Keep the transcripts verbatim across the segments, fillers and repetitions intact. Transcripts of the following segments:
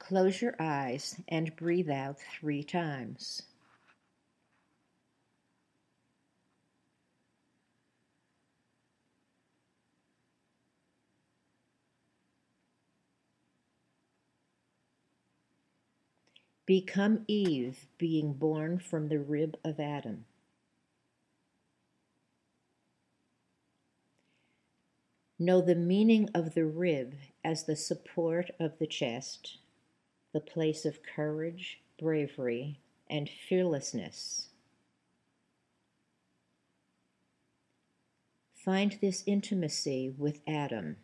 Close your eyes and breathe out three times. Become Eve, being born from the rib of Adam. Know the meaning of the rib as the support of the chest, the place of courage, bravery, and fearlessness. Find this intimacy with Adam.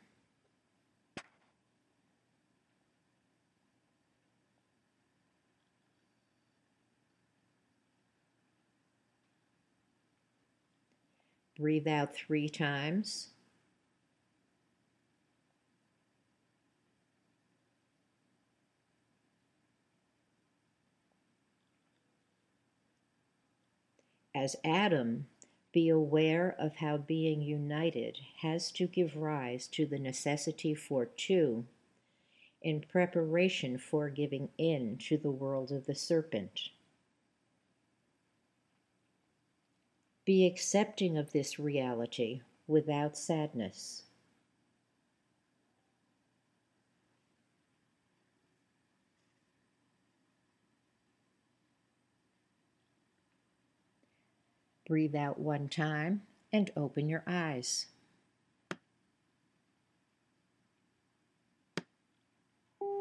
Breathe out three times. As Adam, be aware of how being united has to give rise to the necessity for two in preparation for giving in to the world of the serpent. Be accepting of this reality without sadness. Breathe out one time and open your eyes.